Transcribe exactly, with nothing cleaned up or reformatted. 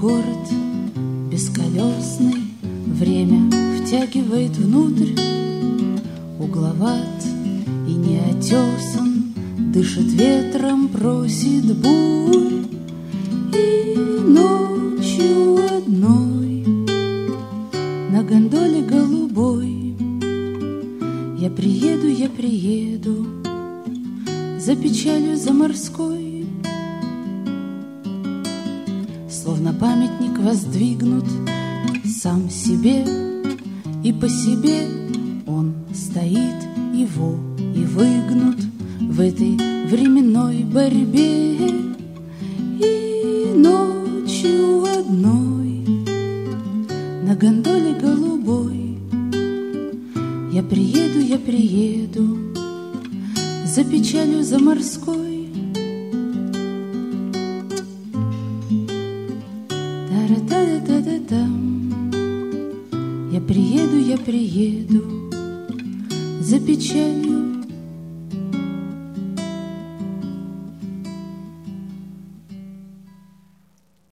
город бесколесный время втягивает внутрь, угловат и неотесан, дышит ветром, просит бурь. И ночью одной на гондоле голубой я приеду, я приеду за печалью, за морской. Словно памятник воздвигнут сам себе, и по себе он стоит, его и выгнут в этой временной борьбе. И ночью одной на гондоле голубой я приеду, я приеду за печалью, за морской. Та-ра-та-да-та-да-там. Я приеду, я приеду за печалью,